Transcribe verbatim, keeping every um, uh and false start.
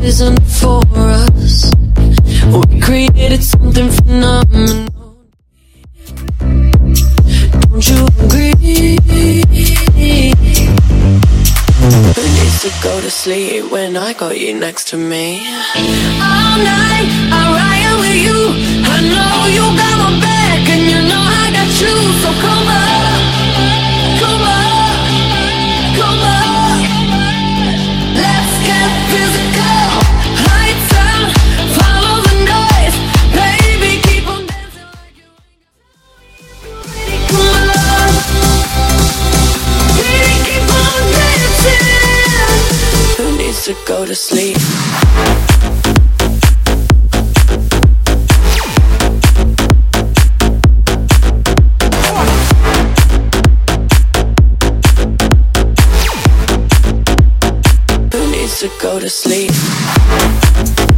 isn't for us. We created something phenomenal. Don't you agree? Who needs to go to sleep when I got you next to me? All night I ride with you. I know you got my back and you know I got you. So come on, come on, come on. Let's get physical. Lights out, follow the noise. Baby, keep on dancing like you ain't got. Come on, baby, keep on dancing. Who needs to go to sleep? Who needs to go to sleep?